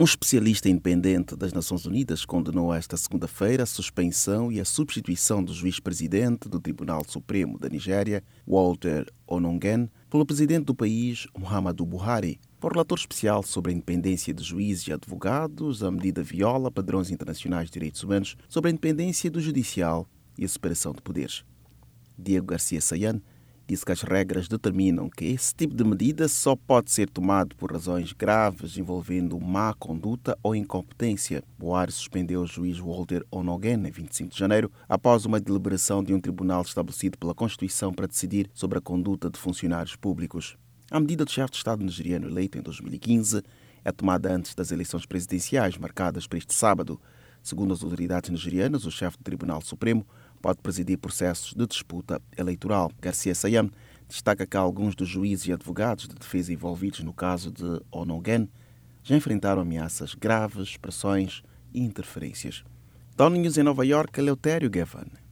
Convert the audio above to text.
Um especialista independente das Nações Unidas condenou esta segunda-feira a suspensão e a substituição do juiz-presidente do Tribunal Supremo da Nigéria, Walter Onnoghen, pelo presidente do país, Muhammadu Buhari. O relator especial sobre a independência de juízes e advogados, a medida viola padrões internacionais de direitos humanos sobre a independência do judicial e a separação de poderes. Diego Garcia Sayán disse que as regras determinam que esse tipo de medida só pode ser tomado por razões graves envolvendo má conduta ou incompetência. Buhari suspendeu o juiz Walter Onnoghen em 25 de janeiro após uma deliberação de um tribunal estabelecido pela Constituição para decidir sobre a conduta de funcionários públicos. A medida do chefe de Estado nigeriano eleito em 2015 é tomada antes das eleições presidenciais marcadas para este sábado. Segundo as autoridades nigerianas, o chefe do Tribunal Supremo pode presidir processos de disputa eleitoral. Garcia Sayán destaca que alguns dos juízes e advogados de defesa envolvidos no caso de Onnoghen já enfrentaram ameaças graves, pressões e interferências. Da ONU News em Nova Iorque, Eleutério Gavan.